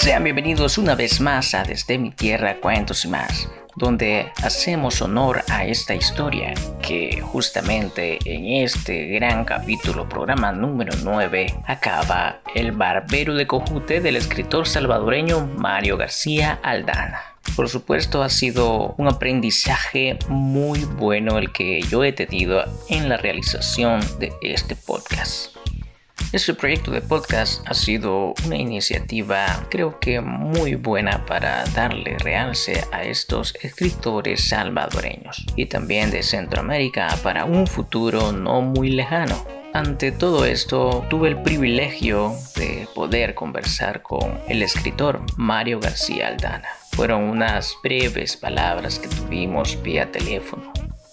Sean bienvenidos una vez más a Desde mi Tierra Cuentos y Más, donde hacemos honor a esta historia que justamente en este gran capítulo, programa número 9, acaba El barbero de Cojute del escritor salvadoreño Mario García Aldana. Por supuesto, ha sido un aprendizaje muy bueno el que yo he tenido en la realización de este podcast. Este proyecto de podcast ha sido una iniciativa, creo que muy buena para darle realce a estos escritores salvadoreños y también de Centroamérica para un futuro no muy lejano. Ante todo esto, tuve el privilegio de poder conversar con el escritor Mario García Aldana. Fueron unas breves palabras que tuvimos vía teléfono.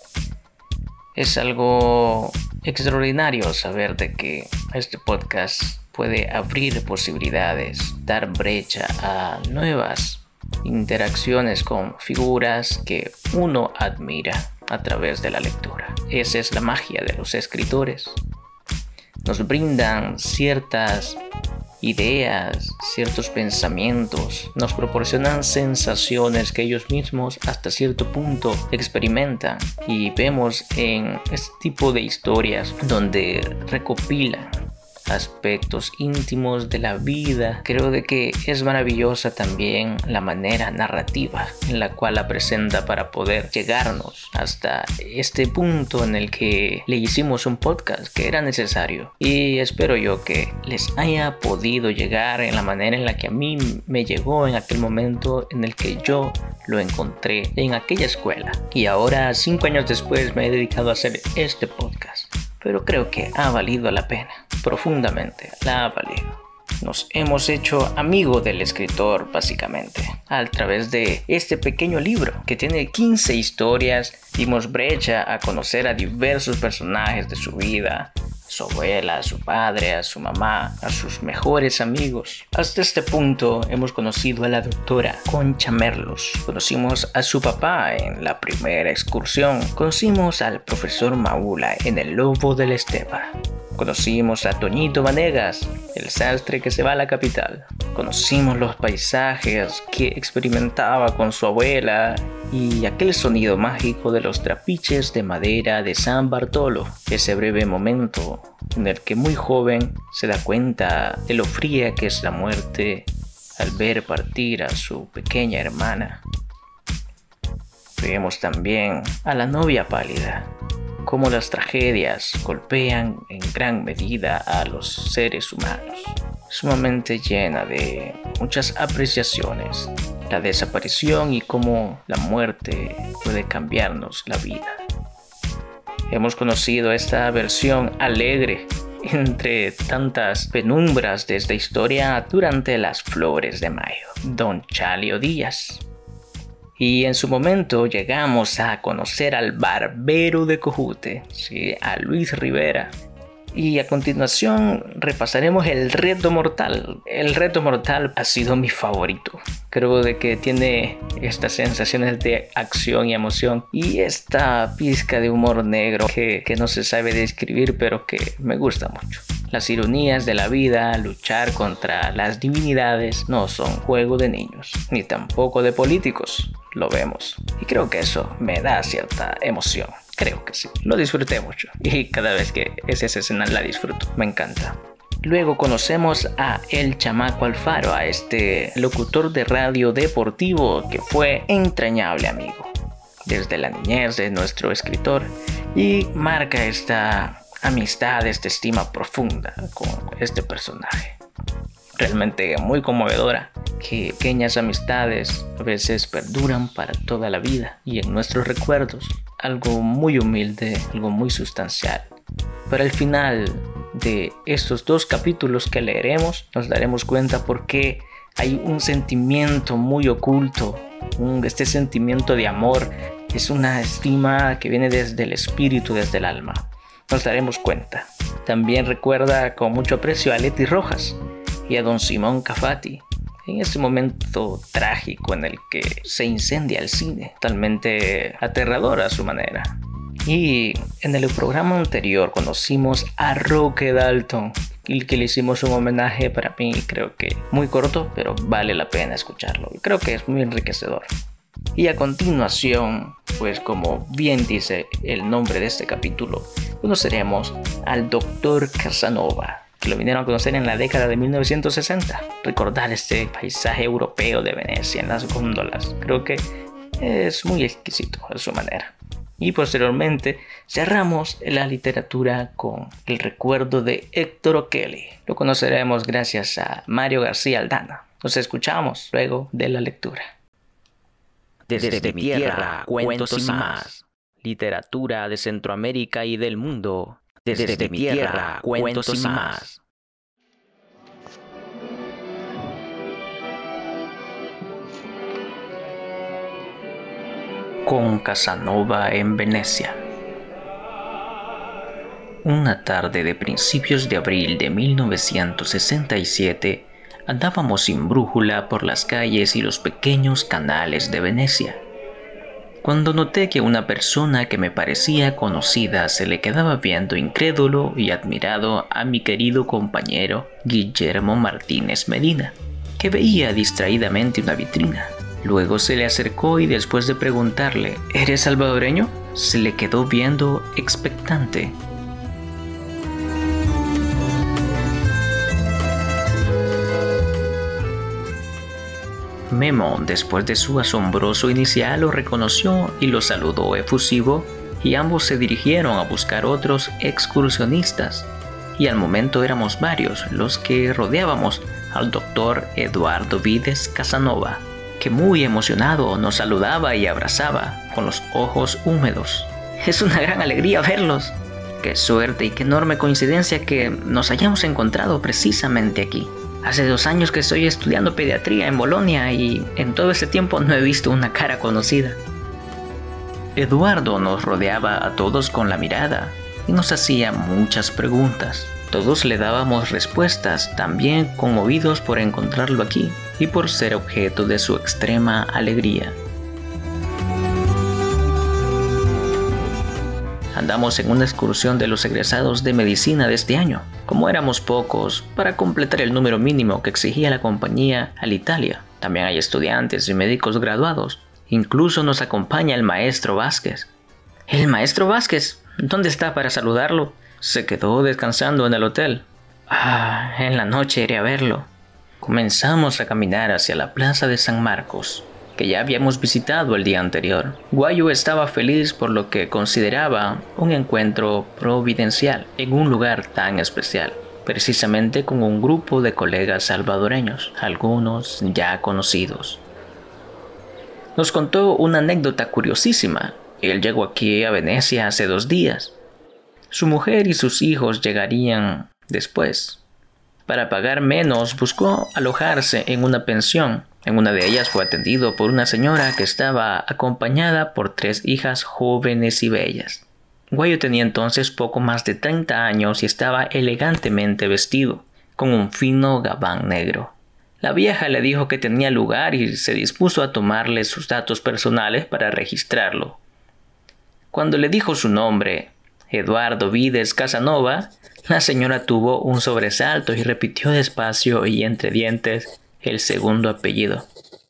Es algo extraordinario saber de que este podcast puede abrir posibilidades, dar brecha a nuevas interacciones con figuras que uno admira a través de la lectura. Esa es la magia de los escritores. Nos brindan ciertas ideas, ciertos pensamientos, nos proporcionan sensaciones que ellos mismos hasta cierto punto experimentan, y vemos en este tipo de historias donde recopilan aspectos íntimos de la vida. Creo de que es maravillosa también la manera narrativa en la cual la presenta para poder llegarnos hasta este punto en el que le hicimos un podcast que era necesario, y espero yo que les haya podido llegar en la manera en la que a mí me llegó en aquel momento en el que yo lo encontré en aquella escuela, y ahora 5 años después me he dedicado a hacer este podcast. Pero creo que ha valido la pena, profundamente la ha valido. Nos hemos hecho amigos del escritor básicamente a través de este pequeño libro que tiene 15 historias. Dimos brecha a conocer a diversos personajes de su vida, a su abuela, a su padre, a su mamá, a sus mejores amigos. Hasta este punto hemos conocido a la doctora Concha Merlos, conocimos a su papá en la primera excursión, conocimos al profesor Maula en El Lobo del Estepa, conocimos a Toñito Vanegas, el sastre que se va a la capital, conocimos los paisajes que experimentaba con su abuela y aquel sonido mágico de los trapiches de madera de San Bartolo, ese breve momento en el que muy joven se da cuenta de lo fría que es la muerte al ver partir a su pequeña hermana. Vemos también a la novia pálida, cómo las tragedias golpean en gran medida a los seres humanos, sumamente llena de muchas apreciaciones, la desaparición y cómo la muerte puede cambiarnos la vida. Hemos conocido esta versión alegre entre tantas penumbras de esta historia durante las flores de mayo, Don Chalio Díaz. Y en su momento llegamos a conocer al barbero de Cojute, sí, a Luis Rivera. Y a continuación repasaremos el reto mortal. El reto mortal ha sido mi favorito. Creo de que tiene estas sensaciones de acción y emoción y esta pizca de humor negro que no se sabe describir, pero que me gusta mucho. Las ironías de la vida, luchar contra las divinidades, no son juego de niños, ni tampoco de políticos. Lo vemos. Y creo que eso me da cierta emoción. Creo que sí. Lo disfruté mucho. Y cada vez que es esa escena la disfruto. Me encanta. Luego conocemos a El Chamaco Alfaro, a este locutor de radio deportivo que fue entrañable amigo desde la niñez de nuestro escritor, y marca esta amistad, esta estima profunda con este personaje. Realmente muy conmovedora, que pequeñas amistades a veces perduran para toda la vida y en nuestros recuerdos. Algo muy humilde, algo muy sustancial. Pero al final de estos 2 capítulos que leeremos, nos daremos cuenta por qué hay un sentimiento muy oculto. Este sentimiento de amor es una estima que viene desde el espíritu, desde el alma. Nos daremos cuenta. También recuerda con mucho aprecio a Leti Rojas y a don Simón Cafati, en este momento trágico en el que se incendia el cine, totalmente aterrador a su manera. Y en el programa anterior conocimos a Roque Dalton, que le hicimos un homenaje. Para mí creo que muy corto, pero vale la pena escucharlo. Creo que es muy enriquecedor. Y a continuación, pues como bien dice el nombre de este capítulo, conoceremos al Dr. Casanova, que lo vinieron a conocer en la década de 1960. Recordar este paisaje europeo de Venecia en las góndolas, creo que es muy exquisito a su manera. Y posteriormente cerramos la literatura con el recuerdo de Héctor O'Kelly. Lo conoceremos gracias a Mario García Aldana. Nos escuchamos luego de la lectura. Desde mi tierra, cuentos y más. Literatura de Centroamérica y del mundo. Desde mi tierra, cuentos y más. Con Casanova en Venecia. Una tarde de principios de abril de 1967, andábamos sin brújula por las calles y los pequeños canales de Venecia, cuando noté que una persona que me parecía conocida se le quedaba viendo incrédulo y admirado a mi querido compañero Guillermo Martínez Medina, que veía distraídamente una vitrina. Luego se le acercó y después de preguntarle ¿eres salvadoreño?, se le quedó viendo expectante. Memo, después de su asombroso inicial, lo reconoció y lo saludó efusivo, y ambos se dirigieron a buscar otros excursionistas, y al momento éramos varios los que rodeábamos al doctor Eduardo Vides Casanova, que muy emocionado nos saludaba y abrazaba con los ojos húmedos. Es una gran alegría verlos. Qué suerte y qué enorme coincidencia que nos hayamos encontrado precisamente aquí. Hace 2 años que estoy estudiando pediatría en Bolonia y en todo ese tiempo no he visto una cara conocida. Eduardo nos rodeaba a todos con la mirada y nos hacía muchas preguntas. Todos le dábamos respuestas, también conmovidos por encontrarlo aquí y por ser objeto de su extrema alegría. Andamos en una excursión de los egresados de medicina de este año. Como éramos pocos, para completar el número mínimo que exigía la compañía Alitalia. También hay estudiantes y médicos graduados. Incluso nos acompaña el maestro Vázquez. ¿El maestro Vázquez? ¿Dónde está para saludarlo? Se quedó descansando en el hotel. En la noche iré a verlo. Comenzamos a caminar hacia la plaza de San Marcos, que ya habíamos visitado el día anterior. Guayo estaba feliz por lo que consideraba un encuentro providencial en un lugar tan especial, precisamente con un grupo de colegas salvadoreños, algunos ya conocidos. Nos contó una anécdota curiosísima. Él llegó aquí a Venecia hace 2 días. Su mujer y sus hijos llegarían después. Para pagar menos, buscó alojarse en una pensión. En una de ellas fue atendido por una señora que estaba acompañada por 3 hijas jóvenes y bellas. Guayo tenía entonces poco más de 30 años y estaba elegantemente vestido, con un fino gabán negro. La vieja le dijo que tenía lugar y se dispuso a tomarle sus datos personales para registrarlo. Cuando le dijo su nombre, Eduardo Vides Casanova, la señora tuvo un sobresalto y repitió despacio y entre dientes el segundo apellido.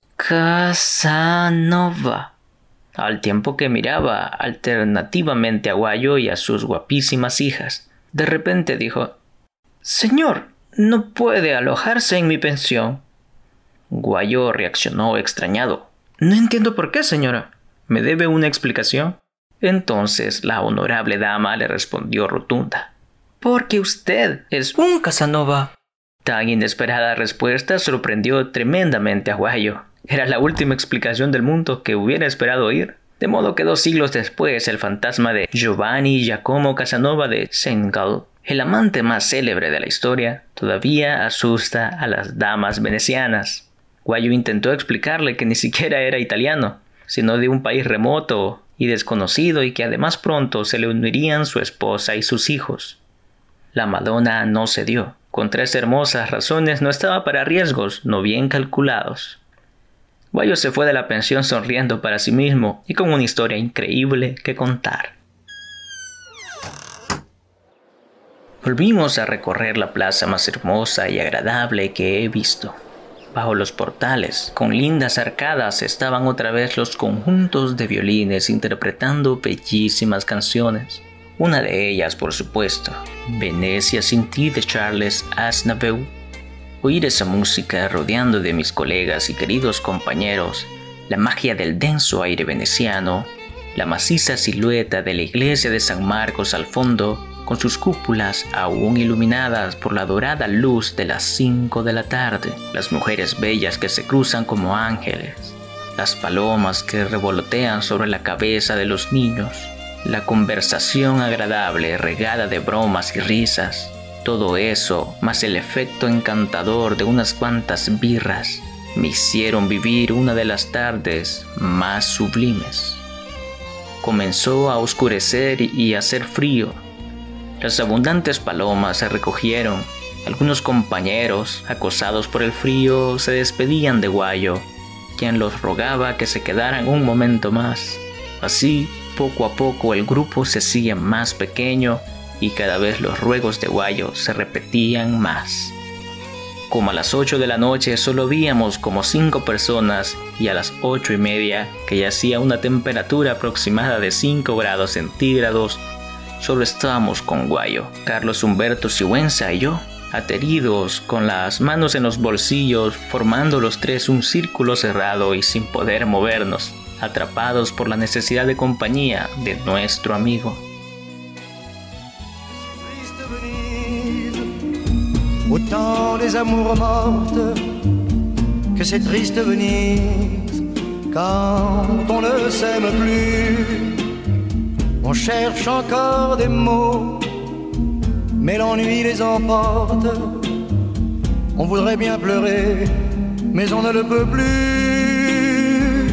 Casanova. Al tiempo que miraba alternativamente a Guayo y a sus guapísimas hijas. De repente dijo: «Señor, no puede alojarse en mi pensión». Guayo reaccionó extrañado. «No entiendo por qué, señora. ¿Me debe una explicación?». Entonces la honorable dama le respondió rotunda: «Porque usted es un Casanova». Tan inesperada respuesta sorprendió tremendamente a Guayo. Era la última explicación del mundo que hubiera esperado oír. De modo que 2 siglos después, el fantasma de Giovanni Giacomo Casanova de Saint-Gall, el amante más célebre de la historia, todavía asusta a las damas venecianas. Guayo intentó explicarle que ni siquiera era italiano, sino de un país remoto y desconocido, y que además pronto se le unirían su esposa y sus hijos. La Madonna no cedió. Con 3 hermosas razones no estaba para riesgos no bien calculados. Guayo se fue de la pensión sonriendo para sí mismo y con una historia increíble que contar. Volvimos a recorrer la plaza más hermosa y agradable que he visto. Bajo los portales, con lindas arcadas, estaban otra vez los conjuntos de violines interpretando bellísimas canciones. Una de ellas, por supuesto, Venecia sin ti de Charles Aznavour. Oír esa música rodeando de mis colegas y queridos compañeros, la magia del denso aire veneciano, la maciza silueta de la iglesia de San Marcos al fondo, con sus cúpulas aún iluminadas por la dorada luz de las 5 de la tarde, las mujeres bellas que se cruzan como ángeles, las palomas que revolotean sobre la cabeza de los niños, la conversación agradable regada de bromas y risas, todo eso, más el efecto encantador de unas cuantas birras, me hicieron vivir una de las tardes más sublimes. Comenzó a oscurecer y a hacer frío. Las abundantes palomas se recogieron. Algunos compañeros, acosados por el frío, se despedían de Guayo, quien los rogaba que se quedaran un momento más. Así, poco a poco el grupo se hacía más pequeño y cada vez los ruegos de Guayo se repetían más. Como a las 8 de la noche solo víamos como 5 personas y a las 8:30, que ya hacía una temperatura aproximada de 5 grados centígrados, solo estábamos con Guayo, Carlos Humberto Sigüenza y yo, ateridos, con las manos en los bolsillos, formando los tres un círculo cerrado y sin poder movernos, atrapados por la necesidad de compañía de nuestro amigo. Autant des amours mortes que c'est triste Venise quand on ne s'aime plus. On cherche encore des mots, mais l'ennui les emporte. On voudrait bien pleurer, mais on ne le peut plus.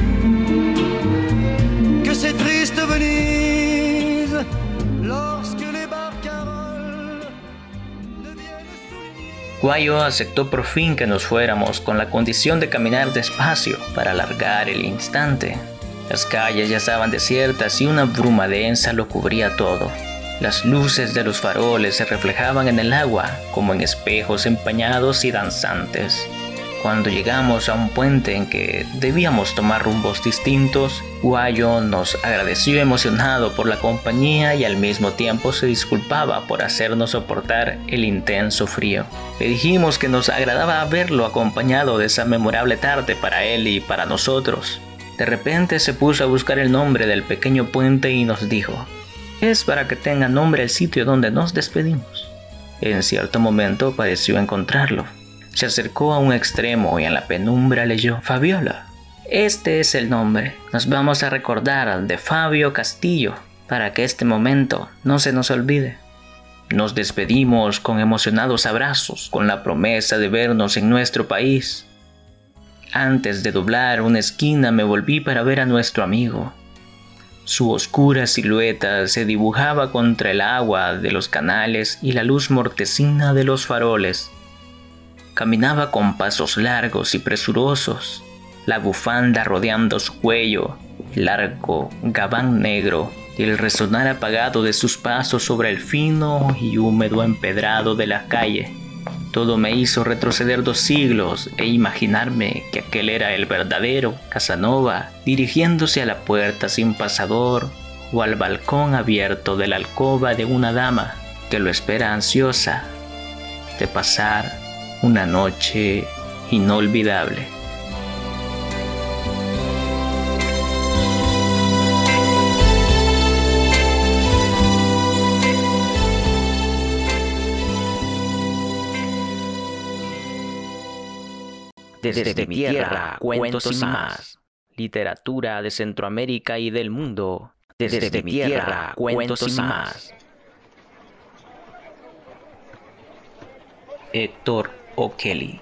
Que c'est triste Venise lorsque les barcaroles ne viennent souligner. Guayo aceptó por fin que nos fuéramos con la condición de caminar despacio para alargar el instante. Las calles ya estaban desiertas y una bruma densa lo cubría todo. Las luces de los faroles se reflejaban en el agua como en espejos empañados y danzantes. Cuando llegamos a un puente en que debíamos tomar rumbos distintos, Guayo nos agradeció emocionado por la compañía y al mismo tiempo se disculpaba por hacernos soportar el intenso frío. Le dijimos que nos agradaba verlo acompañado de esa memorable tarde para él y para nosotros. De repente se puso a buscar el nombre del pequeño puente y nos dijo: es para que tenga nombre el sitio donde nos despedimos. En cierto momento pareció encontrarlo. Se acercó a un extremo y en la penumbra leyó: Fabiola. Este es el nombre. Nos vamos a recordar de Fabio Castillo para que este momento no se nos olvide. Nos despedimos con emocionados abrazos, con la promesa de vernos en nuestro país. Antes de doblar una esquina me volví para ver a nuestro amigo. Su oscura silueta se dibujaba contra el agua de los canales y la luz mortecina de los faroles. Caminaba con pasos largos y presurosos, la bufanda rodeando su cuello, el largo gabán negro y el resonar apagado de sus pasos sobre el fino y húmedo empedrado de la calle. Todo me hizo retroceder 2 siglos e imaginarme que aquel era el verdadero Casanova, dirigiéndose a la puerta sin pasador o al balcón abierto de la alcoba de una dama que lo espera ansiosa de pasar una noche inolvidable. Desde mi tierra, cuentos y más. Literatura de Centroamérica y del mundo. Desde mi tierra, cuentos y más. Héctor O'Kelly.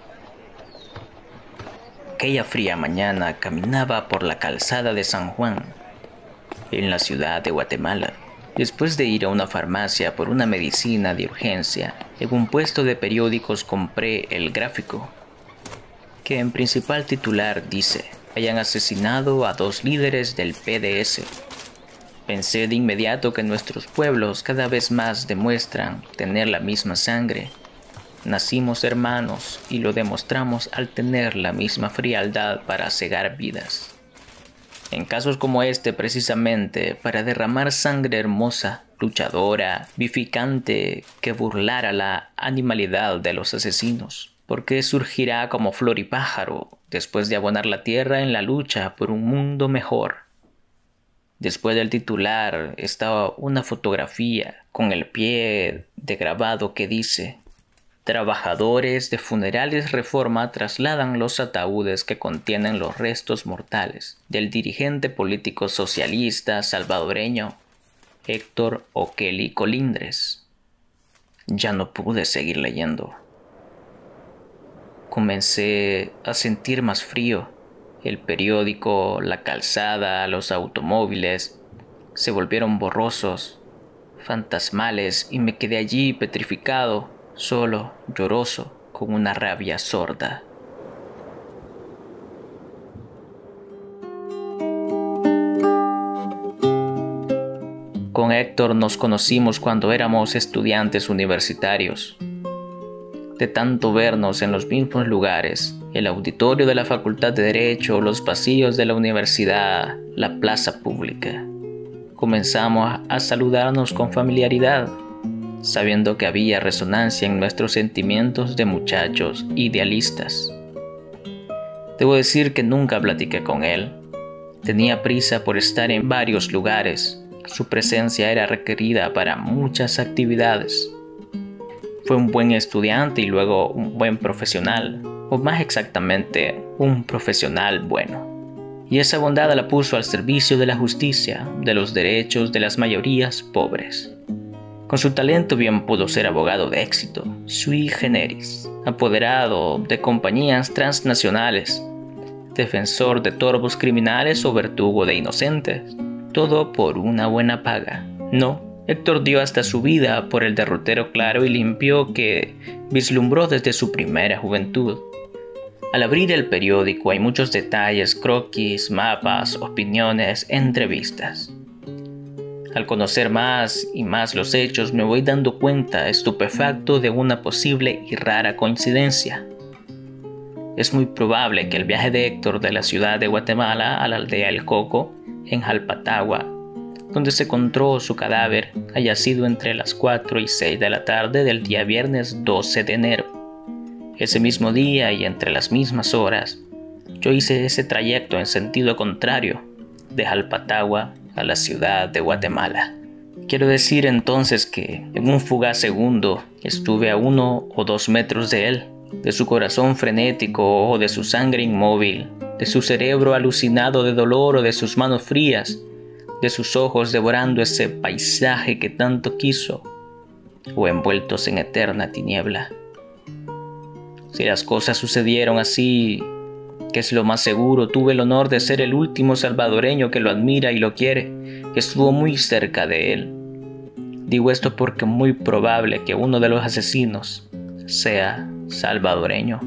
Aquella fría mañana caminaba por la calzada de San Juan, en la ciudad de Guatemala. Después de ir a una farmacia por una medicina de urgencia, en un puesto de periódicos compré El Gráfico, que en principal titular dice: hayan asesinado a 2 líderes del PDS. Pensé de inmediato que nuestros pueblos cada vez más demuestran tener la misma sangre. Nacimos hermanos y lo demostramos al tener la misma frialdad para cegar vidas. En casos como este, precisamente, para derramar sangre hermosa, luchadora, vivificante, que burlara la animalidad de los asesinos. Porque surgirá como flor y pájaro, después de abonar la tierra en la lucha por un mundo mejor. Después del titular está una fotografía con el pie de grabado que dice: Trabajadores de Funerales Reforma trasladan los ataúdes que contienen los restos mortales del dirigente político socialista salvadoreño Héctor O'Kelly Colindres. Ya no pude seguir leyendo. Comencé a sentir más frío. El periódico, la calzada, los automóviles se volvieron borrosos, fantasmales, y me quedé allí petrificado, solo, lloroso, con una rabia sorda. Con Héctor nos conocimos cuando éramos estudiantes universitarios. De tanto vernos en los mismos lugares, el auditorio de la Facultad de Derecho, los pasillos de la universidad, la plaza pública, comenzamos a saludarnos con familiaridad, sabiendo que había resonancia en nuestros sentimientos de muchachos idealistas. Debo decir que nunca platiqué con él. Tenía prisa por estar en varios lugares. Su presencia era requerida para muchas actividades. Fue un buen estudiante y luego un buen profesional, o más exactamente, un profesional bueno. Y esa bondad la puso al servicio de la justicia, de los derechos de las mayorías pobres. Con su talento bien pudo ser abogado de éxito, sui generis, apoderado de compañías transnacionales, defensor de torbos criminales o verdugo de inocentes, todo por una buena paga. No, Héctor dio hasta su vida por el derrotero claro y limpio que vislumbró desde su primera juventud. Al abrir el periódico hay muchos detalles, croquis, mapas, opiniones, entrevistas. Al conocer más y más los hechos me voy dando cuenta, estupefacto, de una posible y rara coincidencia. Es muy probable que el viaje de Héctor de la ciudad de Guatemala a la aldea El Coco, en Jalpatagua, donde se encontró su cadáver, haya sido entre las 4 y 6 de la tarde del día viernes 12 de enero. Ese mismo día y entre las mismas horas, yo hice ese trayecto en sentido contrario, de Jalpatagua a la ciudad de Guatemala. Quiero decir entonces que en un fugaz segundo estuve a 1 o 2 metros de él, de su corazón frenético o de su sangre inmóvil, de su cerebro alucinado de dolor o de sus manos frías, de sus ojos devorando ese paisaje que tanto quiso, o envueltos en eterna tiniebla. Si las cosas sucedieron así, que es lo más seguro, tuve el honor de ser el último salvadoreño que lo admira y lo quiere, que estuvo muy cerca de él. Digo esto porque es muy probable que uno de los asesinos sea salvadoreño.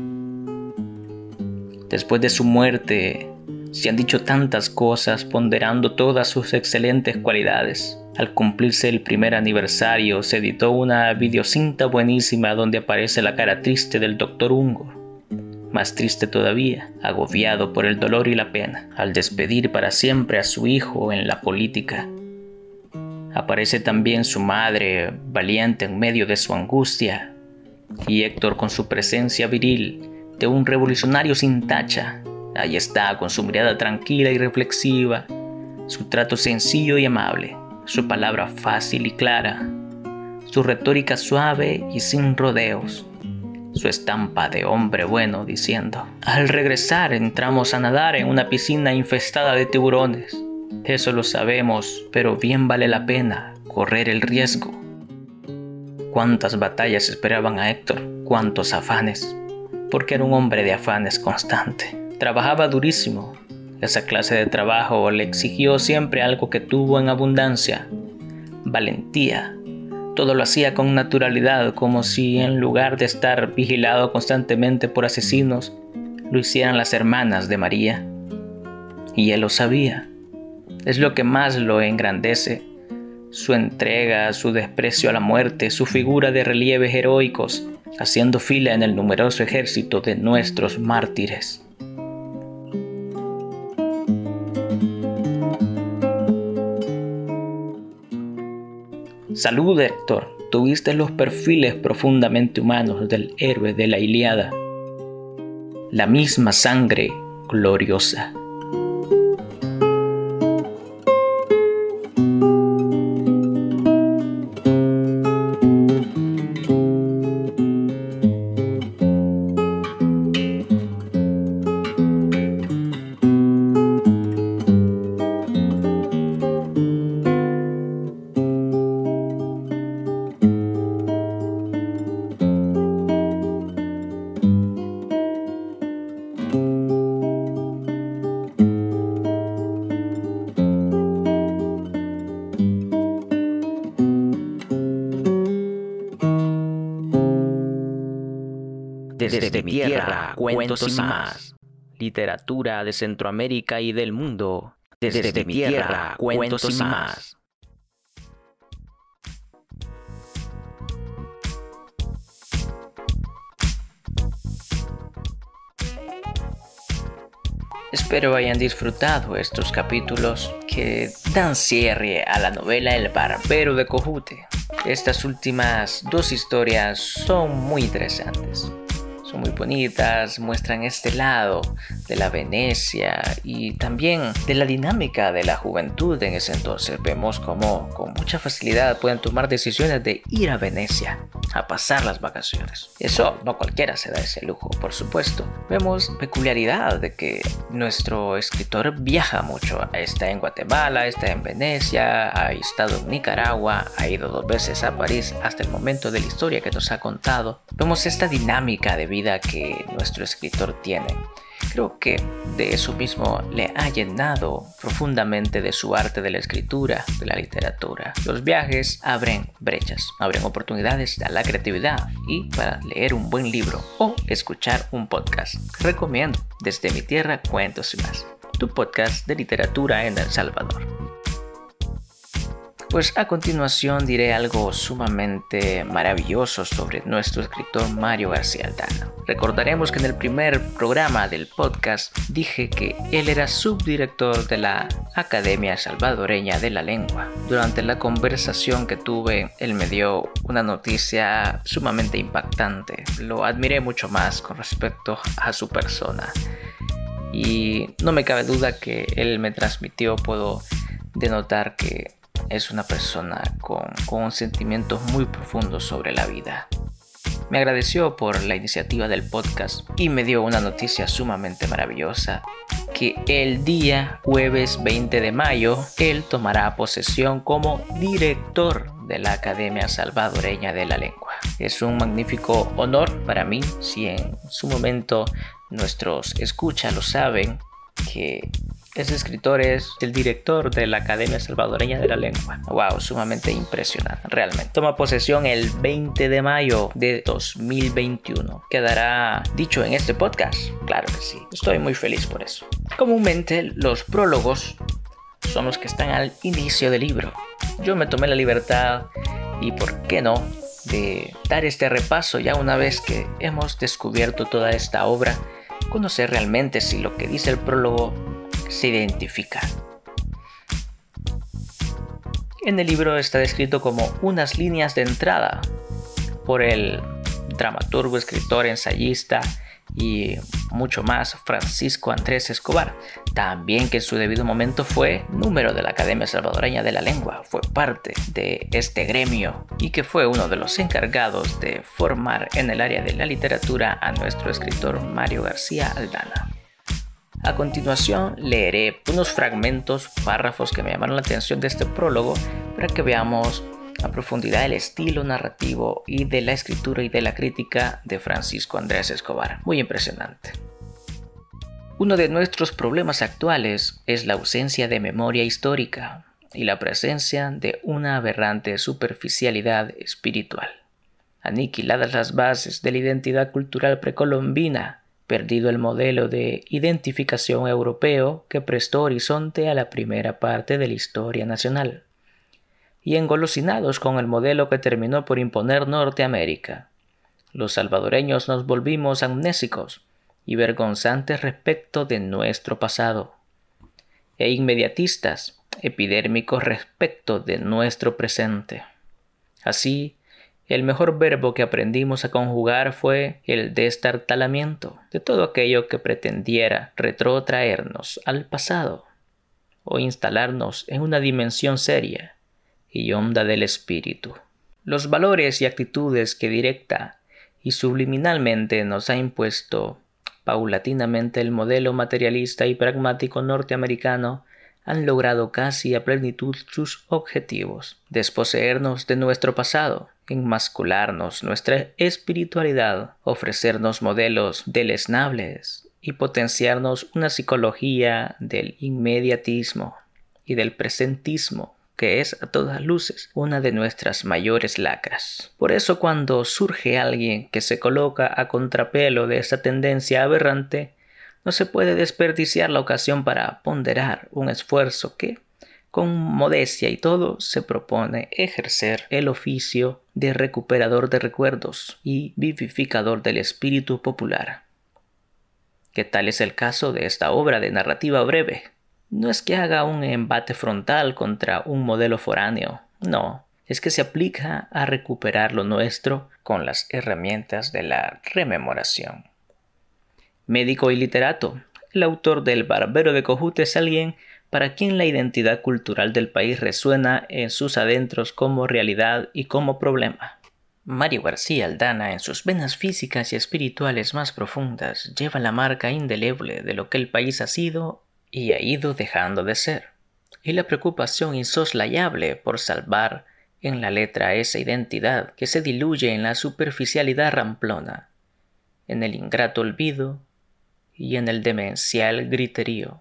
Después de su muerte, se han dicho tantas cosas ponderando todas sus excelentes cualidades. Al cumplirse el primer aniversario, se editó una videocinta buenísima donde aparece la cara triste del Dr. Ungo. Más triste todavía, agobiado por el dolor y la pena, al despedir para siempre a su hijo en la política. Aparece también su madre, valiente en medio de su angustia, y Héctor con su presencia viril de un revolucionario sin tacha. Ahí está, con su mirada tranquila y reflexiva, su trato sencillo y amable, su palabra fácil y clara, su retórica suave y sin rodeos, su estampa de hombre bueno diciendo: al regresar entramos a nadar en una piscina infestada de tiburones. Eso lo sabemos, pero bien vale la pena correr el riesgo. Cuántas batallas esperaban a Héctor, cuántos afanes, porque era un hombre de afanes constante. Trabajaba durísimo. Esa clase de trabajo le exigió siempre algo que tuvo en abundancia: valentía. Todo lo hacía con naturalidad, como si en lugar de estar vigilado constantemente por asesinos, lo hicieran las hermanas de María. Y él lo sabía. es lo que más lo engrandece. Su entrega, su desprecio a la muerte, su figura de relieves heroicos, haciendo fila en el numeroso ejército de nuestros mártires. Salud, Héctor. Tuviste los perfiles profundamente humanos del héroe de la Ilíada. La misma sangre gloriosa. Desde mi tierra, cuentos y más. Literatura de Centroamérica y del mundo. Desde mi tierra, cuentos y más. Espero hayan disfrutado estos capítulos que dan cierre a la novela El Barbero de Cojute. Estas últimas dos historias son muy interesantes. Son muy bonitas, muestran este lado de la Venecia y también de la dinámica de la juventud en ese entonces. Vemos cómo con mucha facilidad pueden tomar decisiones de ir a Venecia a pasar las vacaciones. Eso no cualquiera se da ese lujo, por supuesto. Vemos peculiaridad de que nuestro escritor viaja mucho. Está en Guatemala, está en Venecia, ha estado en Nicaragua, ha ido 2 veces a París hasta el momento de la historia que nos ha contado. Vemos esta dinámica de vida que nuestro escritor tiene. Creo que de eso mismo le ha llenado profundamente de su arte de la escritura, de la literatura. Los viajes abren brechas, abren oportunidades a la creatividad y para leer un buen libro o escuchar un podcast. Recomiendo Desde mi tierra, cuentos y más, tu podcast de literatura en El Salvador. Pues a continuación diré algo sumamente maravilloso sobre nuestro escritor Mario García Aldana. Recordaremos que en el primer programa del podcast dije que él era subdirector de la Academia Salvadoreña de la Lengua. Durante la conversación que tuve, él me dio una noticia sumamente impactante. Lo admiré mucho más con respecto a su persona. Y no me cabe duda que él me transmitió, puedo denotar que es una persona con sentimientos muy profundos sobre la vida. Me agradeció por la iniciativa del podcast y me dio una noticia sumamente maravillosa, que el día jueves 20 de mayo él tomará posesión como director de la Academia Salvadoreña de la Lengua. Es un magnífico honor para mí. Si en su momento nuestros escuchas lo saben, que ese escritor es el director de la Academia Salvadoreña de la Lengua. Wow, sumamente impresionante, realmente. Toma posesión el 20 de mayo de 2021. ¿Quedará dicho en este podcast? Claro que sí. Estoy muy feliz por eso. Comúnmente los prólogos son los que están al inicio del libro. Yo me tomé la libertad y por qué no de dar este repaso ya una vez que hemos descubierto toda esta obra, conocer realmente si lo que dice el prólogo se identifica. En el libro está descrito como unas líneas de entrada por el dramaturgo, escritor, ensayista y mucho más Francisco Andrés Escobar, también que en su debido momento fue número de la Academia Salvadoreña de la Lengua, fue parte de este gremio y que fue uno de los encargados de formar en el área de la literatura a nuestro escritor Mario García Aldana. A continuación leeré unos fragmentos, párrafos que me llamaron la atención de este prólogo para que veamos a profundidad el estilo narrativo y de la escritura y de la crítica de Francisco Andrés Escobar. Muy impresionante. Uno de nuestros problemas actuales es la ausencia de memoria histórica y la presencia de una aberrante superficialidad espiritual. Aniquiladas las bases de la identidad cultural precolombina, perdido el modelo de identificación europeo que prestó horizonte a la primera parte de la historia nacional, y engolosinados con el modelo que terminó por imponer Norteamérica, los salvadoreños nos volvimos amnésicos y vergonzantes respecto de nuestro pasado, e inmediatistas, epidérmicos respecto de nuestro presente. Así, el mejor verbo que aprendimos a conjugar fue el destartalamiento de todo aquello que pretendiera retrotraernos al pasado o instalarnos en una dimensión seria y honda del espíritu. Los valores y actitudes que directa y subliminalmente nos ha impuesto paulatinamente el modelo materialista y pragmático norteamericano han logrado casi a plenitud sus objetivos: desposeernos de nuestro pasado, enmascularnos nuestra espiritualidad, ofrecernos modelos deleznables y potenciarnos una psicología del inmediatismo y del presentismo, que es a todas luces una de nuestras mayores lacras. Por eso, cuando surge alguien que se coloca a contrapelo de esta tendencia aberrante, no se puede desperdiciar la ocasión para ponderar un esfuerzo que, con modestia y todo, se propone ejercer el oficio de recuperador de recuerdos y vivificador del espíritu popular. ¿Qué tal es el caso de esta obra de narrativa breve? No es que haga un embate frontal contra un modelo foráneo, no, es que se aplica a recuperar lo nuestro con las herramientas de la rememoración. Médico y literato, el autor del Barbero de Cojute es alguien para quien la identidad cultural del país resuena en sus adentros como realidad y como problema. Mario García Aldana, en sus venas físicas y espirituales más profundas, lleva la marca indeleble de lo que el país ha sido y ha ido dejando de ser, y la preocupación insoslayable por salvar en la letra esa identidad que se diluye en la superficialidad ramplona, en el ingrato olvido y en el demencial griterío.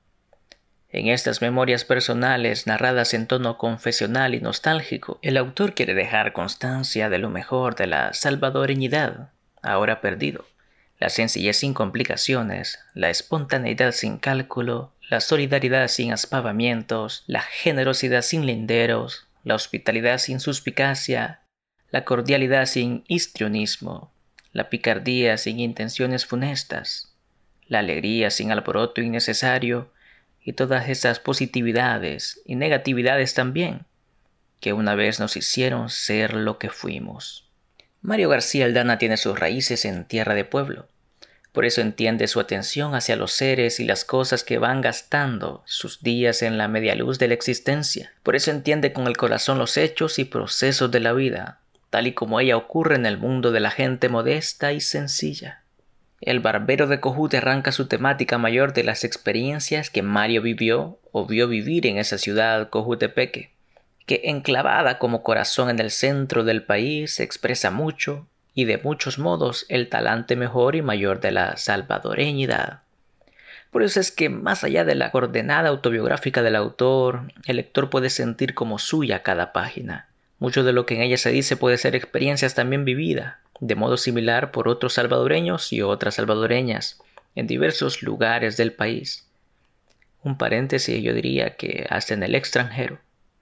En estas memorias personales narradas en tono confesional y nostálgico, el autor quiere dejar constancia de lo mejor de la salvadoreñidad, ahora perdido: la sencillez sin complicaciones, la espontaneidad sin cálculo, la solidaridad sin aspavamientos, la generosidad sin linderos, la hospitalidad sin suspicacia, la cordialidad sin histrionismo, la picardía sin intenciones funestas, la alegría sin alboroto innecesario, y todas esas positividades y negatividades también, que una vez nos hicieron ser lo que fuimos. Mario García Aldana tiene sus raíces en tierra de pueblo. Por eso entiende su atención hacia los seres y las cosas que van gastando sus días en la media luz de la existencia. Por eso entiende con el corazón los hechos y procesos de la vida, tal y como ella ocurre en el mundo de la gente modesta y sencilla. El Barbero de Cojute arranca su temática mayor de las experiencias que Mario vivió o vio vivir en esa ciudad cojutepeque, que enclavada como corazón en el centro del país expresa mucho y de muchos modos el talante mejor y mayor de la salvadoreñidad. Por eso es que, más allá de la coordenada autobiográfica del autor, el lector puede sentir como suya cada página. Mucho de lo que en ella se dice puede ser experiencias también vividas, de modo similar por otros salvadoreños y otras salvadoreñas, en diversos lugares del país. Un paréntesis, yo diría que hasta en el extranjero.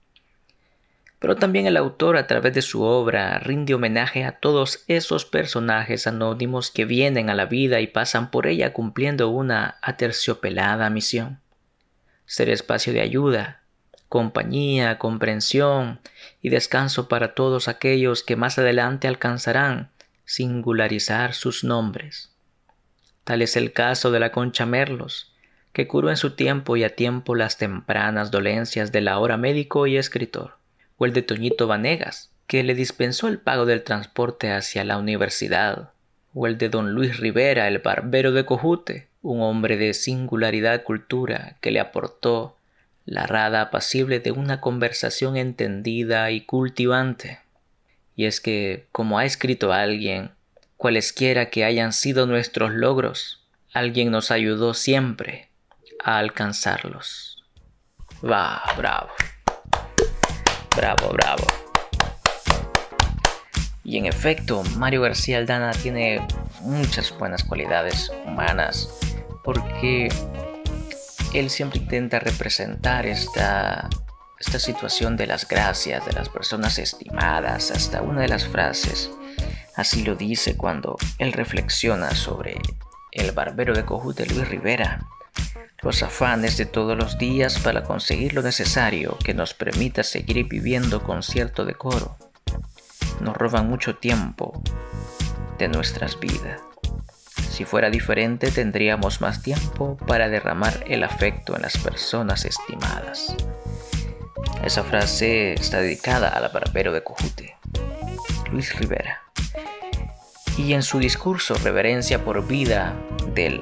Pero también el autor, a través de su obra, rinde homenaje a todos esos personajes anónimos que vienen a la vida y pasan por ella cumpliendo una aterciopelada misión: ser espacio de ayuda, compañía, comprensión y descanso para todos aquellos que más adelante alcanzarán singularizar sus nombres. Tal es el caso de la Concha Merlos, que curó en su tiempo y a tiempo las tempranas dolencias del ahora médico y escritor, o el de Toñito Vanegas, que le dispensó el pago del transporte hacia la universidad, o el de don Luis Rivera, el Barbero de Cojute, un hombre de singularidad cultura que le aportó la rada apacible de una conversación entendida y cultivante. Y es que, como ha escrito alguien, cualesquiera que hayan sido nuestros logros, alguien nos ayudó siempre a alcanzarlos. Bravo. Bravo. Y en efecto, Mario García Aldana tiene muchas buenas cualidades humanas, porque él siempre intenta representar esta situación de las gracias, de las personas estimadas. Hasta una de las frases así lo dice cuando él reflexiona sobre el barbero de Cojute, Luis Rivera. Los afanes de todos los días para conseguir lo necesario que nos permita seguir viviendo con cierto decoro nos roban mucho tiempo de nuestras vidas. Si fuera diferente, tendríamos más tiempo para derramar el afecto en las personas estimadas. Esa frase está dedicada al barbero de Cojute, Luis Rivera. Y en su discurso Reverencia por Vida del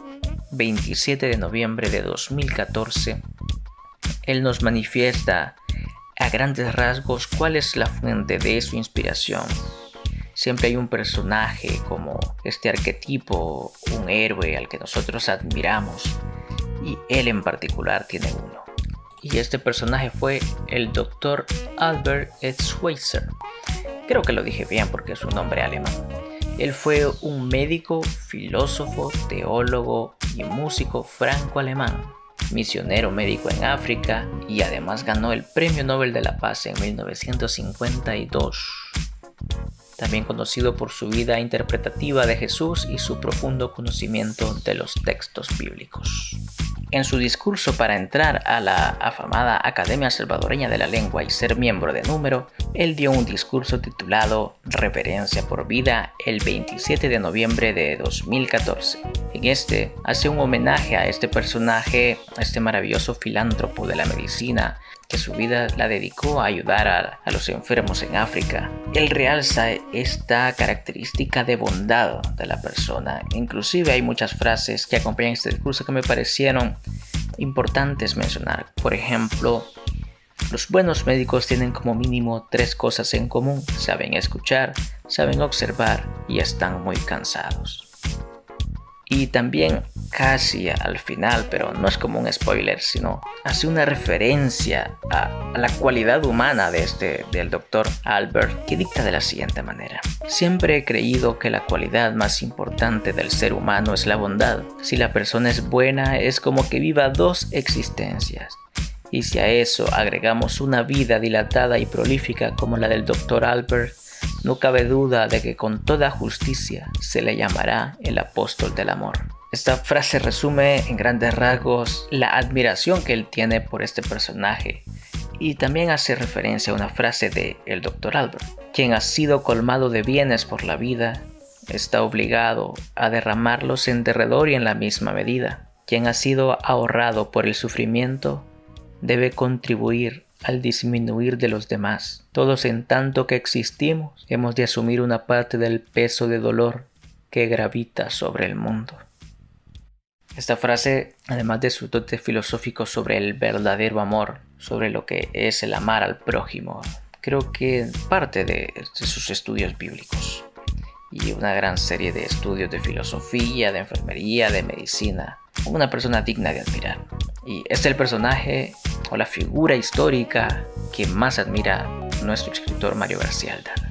27 de noviembre de 2014, él nos manifiesta a grandes rasgos cuál es la fuente de su inspiración. Siempre hay un personaje como este arquetipo, un héroe al que nosotros admiramos, y él en particular tiene uno. Y este personaje fue el Dr. Albert Schweitzer. Creo que lo dije bien porque es un nombre alemán. Él fue un médico, filósofo, teólogo y músico franco-alemán, misionero médico en África, y además ganó el Premio Nobel de la Paz en 1952. También conocido por su vida interpretativa de Jesús y su profundo conocimiento de los textos bíblicos. En su discurso para entrar a la afamada Academia Salvadoreña de la Lengua y ser miembro de Número, él dio un discurso titulado Reverencia por Vida el 27 de noviembre de 2014. En este hace un homenaje a este personaje, a este maravilloso filántropo de la medicina, que su vida la dedicó a ayudar a los enfermos en África. Él realza esta característica de bondad de la persona. Inclusive hay muchas frases que acompañan este discurso que me parecieron importantes mencionar. Por ejemplo, los buenos médicos tienen como mínimo 3 cosas en común: saben escuchar, saben observar y están muy cansados. Y también casi al final, pero no es como un spoiler, sino hace una referencia a la cualidad humana del Dr. Albert, que dicta de la siguiente manera: siempre he creído que la cualidad más importante del ser humano es la bondad. Si la persona es buena, es como que viva 2 existencias. Y si a eso agregamos una vida dilatada y prolífica como la del Dr. Albert, no cabe duda de que con toda justicia se le llamará el apóstol del amor. Esta frase resume en grandes rasgos la admiración que él tiene por este personaje, y también hace referencia a una frase de el Dr. Albert: quien ha sido colmado de bienes por la vida está obligado a derramarlos en derredor y en la misma medida. Quien ha sido ahorrado por el sufrimiento debe contribuir al disminuir de los demás. Todos, en tanto que existimos, hemos de asumir una parte del peso de dolor que gravita sobre el mundo. Esta frase, además de su dote filosófico sobre el verdadero amor, sobre lo que es el amar al prójimo, creo que parte de sus estudios bíblicos y una gran serie de estudios de filosofía, de enfermería, de medicina. Una persona digna de admirar. Y este es el personaje o la figura histórica que más admira nuestro escritor Mario García Aldana.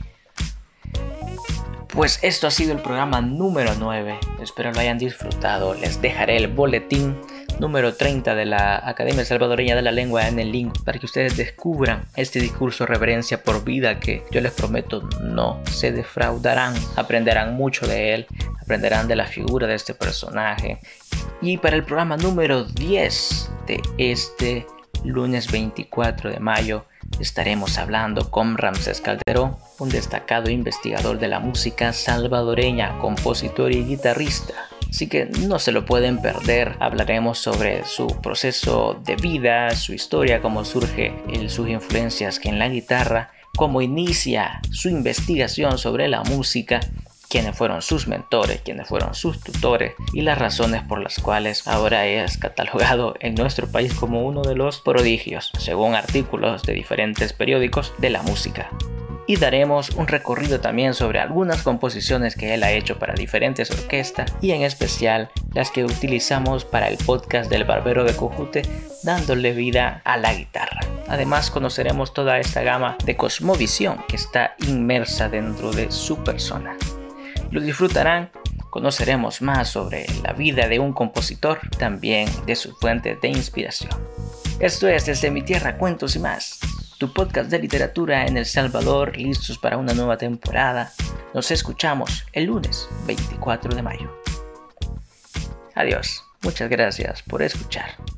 Pues esto ha sido el programa número 9. Espero lo hayan disfrutado. Les dejaré el boletín número 30 de la Academia Salvadoreña de la Lengua en el link para que ustedes descubran este discurso Reverencia por Vida, que yo les prometo no se defraudarán. Aprenderán mucho de él, aprenderán de la figura de este personaje. Y para el programa número 10 de este lunes 24 de mayo estaremos hablando con Ramsés Calderón, un destacado investigador de la música salvadoreña, compositor y guitarrista. Así que no se lo pueden perder. Hablaremos sobre su proceso de vida, su historia, cómo surge sus influencias en la guitarra, cómo inicia su investigación sobre la música, quiénes fueron sus mentores, quiénes fueron sus tutores y las razones por las cuales ahora es catalogado en nuestro país como uno de los prodigios, según artículos de diferentes periódicos de la música. Y daremos un recorrido también sobre algunas composiciones que él ha hecho para diferentes orquestas y en especial las que utilizamos para el podcast del Barbero de Cojute, dándole vida a la guitarra. Además conoceremos toda esta gama de cosmovisión que está inmersa dentro de su persona. Lo disfrutarán, conoceremos más sobre la vida de un compositor, también de su fuente de inspiración. Esto es Desde mi Tierra, Cuentos y Más, tu podcast de literatura en El Salvador, listos para una nueva temporada. Nos escuchamos el lunes 24 de mayo. Adiós, muchas gracias por escuchar.